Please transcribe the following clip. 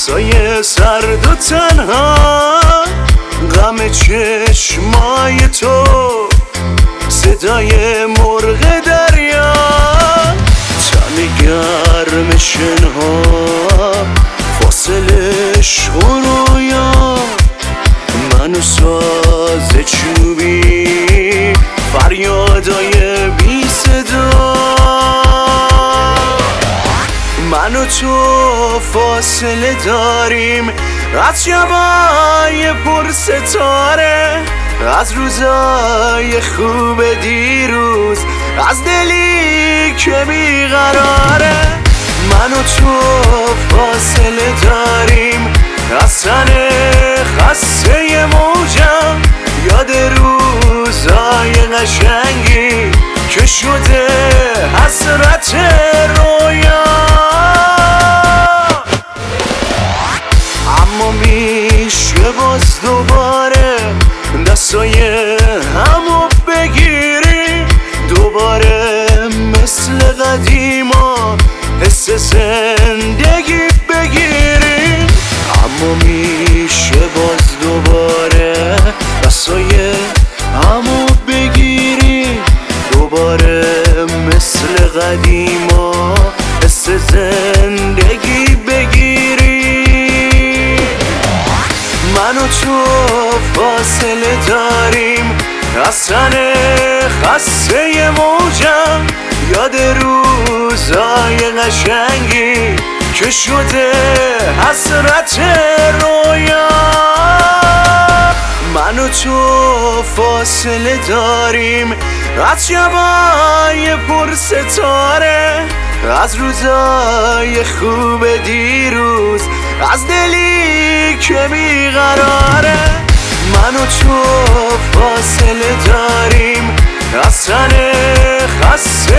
لحظای سرد و تنها، غم چشمای تو، صدای مرغ دریا، تن گرم شنها، فاصلش رویا، من و ساز چوبی، فریادای بی صدا. من و تو فاصله داریم از شبای پر ستاره، از روزای خوب دیروز، از دلی که بیقراره. من و تو فاصله داریم از تن خسته موجم، یاد روزای قشنگی که شده حسرت رویا. اما میشه باز دوباره دستای همو بگیری، دوباره مثل قدیما حس زندگی بگیری. اما میشه باز دوباره دستای همو بگیری، دوباره مثل قدیما حس زندگی بگیری. من و تو فاصله داریم از تن خسته موجم، یاد روزای قشنگی که شده حسرت رویا. من و تو فاصله داریم از شبای پر ستاره، از روزای خوب دیروز، از دلی که بیقراره. من و تو فاصله داریم از تن خسته